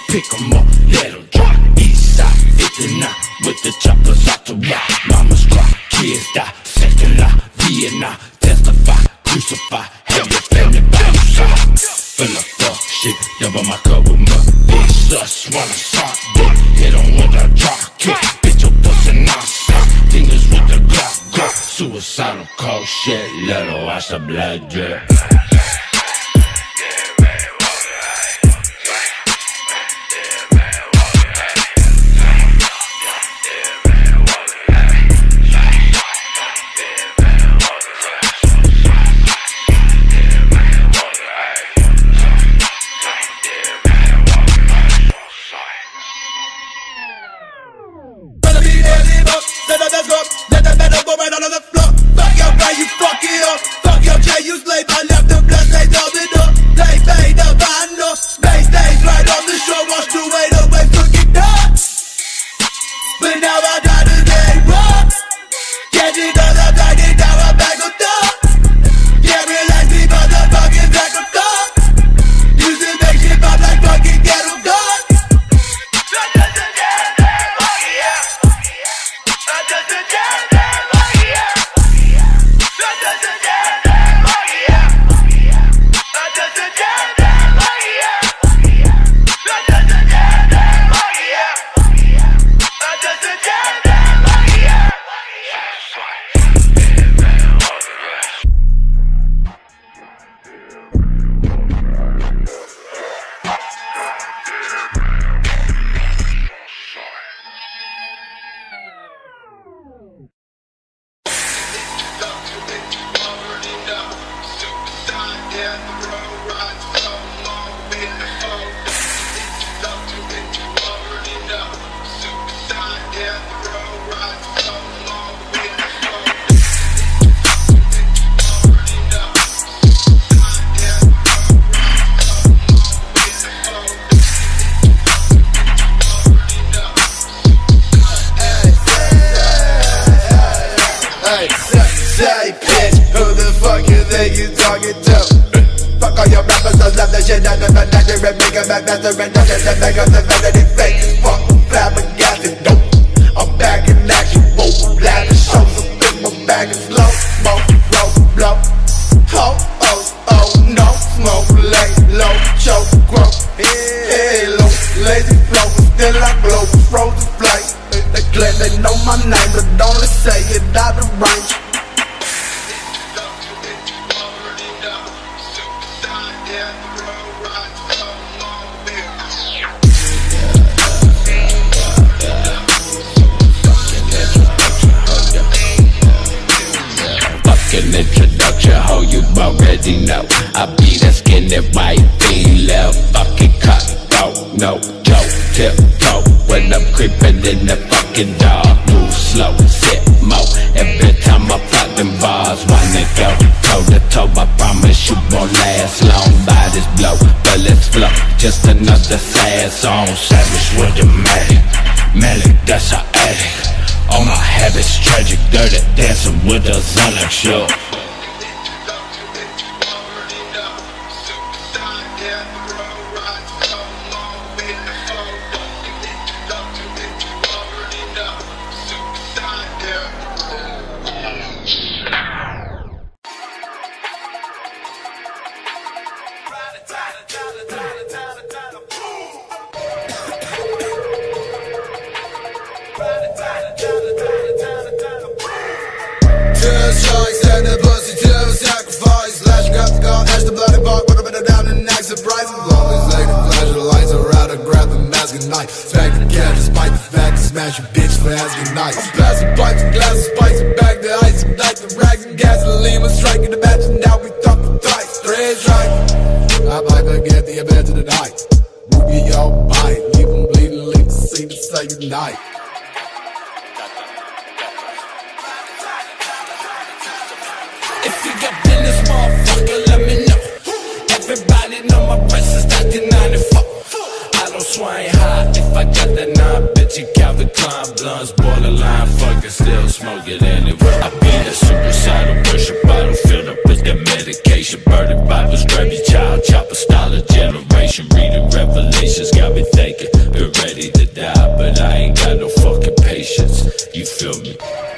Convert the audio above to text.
pick 'em up, let 'em drop. East side 59 with the choppers out to rock. Mama's cry, kids die, second line, Vietnam, testify, crucify, have your family by your side. Fill up fuck shit, double my cup with my big sus, wanna sock dick, hit 'em with a drop kick, bitch your pussy non-stop, fingers with the Glock, Glock, suicidal cold shit, let her watch the blood drip. Let that metal go right on the floor. Fuck your brain, you fuck it up. Fuck your J, you slave. I left the blood stains on the door. They made the vinyl. They stays right on the shore. Washed away the way, took it down. But now I got to get rock. Get it on the back, it down, I'm back on top. Yeah, relax me, motherfucking back on top. Used to make shit pop like fucking ghetto god. Say, bitch, who the fuck you think you talking to? Fuck all your rappers, those love that shit out of the natural and make 'em back faster and touch it, make 'em the vanity fake. Fuck, flabbergasted, dope. I'm back in action, whoa, blast and show some in my bag and slow, smoke, roll, blow. Oh, oh, oh, no, smoke, lay low, choke, grow, hello, lazy flow, still I glow, frozen flight. They claim they know my name, but only say it out of range. Introduction, ho, you already know I be that skinny white female, fucking cutthroat, no joke, tiptoe when I'm creeping in the fucking dark. Move slow, sit mo, every time I pop them bars, wanna go toe to toe. I promise you won't last long. Bodies blow, bullets flow, just another sad song. Savage with the Malik, that's our addict. All my habits tragic, dirty, dancing with a Xanax show. Surprise, always late and flash the lights are out. I grab the mask and knife. Smack the cat despite the fact to smash your bitch for asking nice. I'm passing pipes and glasses, spikes and back the ice. Ignite the rags and gasoline. We're striking the match and now we thump the dice. Threads right. I might forget the event of the night. Ruby your bite. Leave them bleeding, leave the scene to say goodnight. If you got business, motherfucker, let me know. Everybody know my price is 1994. I don't swing high if I got that 9 bitch. Gucci, Calvin Klein, blunts, borderline, fucking still smoke it anyway. I be that suicidal worship bottle filled up with that medication. Burning Bibles, grab your child, chopper style of generation. Reading Revelations, got me thinking, been ready to die, but I ain't got no fucking patience. You feel me?